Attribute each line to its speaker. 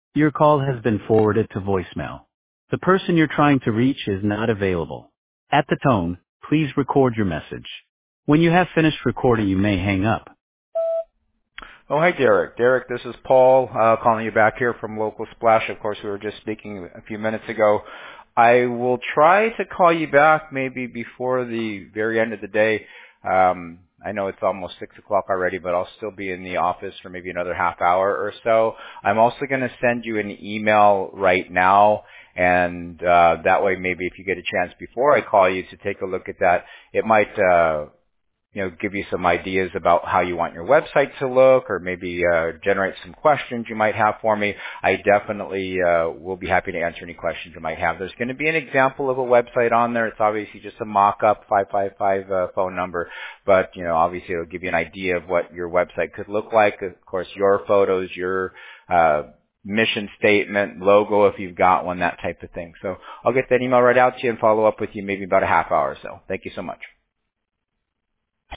Speaker 1: Your call has been forwarded to voicemail. The person you're trying to reach is not available. At the tone, please record your message. When you have finished recording, you may hang up.
Speaker 2: Oh, hi, Derek. Derek, this is Paul calling you back here from Local Splash. Of course, we were just speaking a few minutes ago. I will try to call you back maybe before the very end of the day. I know it's almost 6 o'clock already, but I'll still be in the office for maybe another half hour or so. I'm also going to send you an email right now, and that way maybe if you get a chance before I call you to take a look at that, it might give you some ideas about how you want your website to look, or maybe generate some questions you might have for me. I definitely will be happy to answer any questions you might have. There's going to be an example of a website on there. It's obviously just a mock-up 555 phone number, but obviously it'll give you an idea of what your website could look like. Of course, your photos, your mission statement, logo if you've got one, that type of thing. So I'll get that email right out to you and follow up with you maybe about a half hour or so. Thank you so much.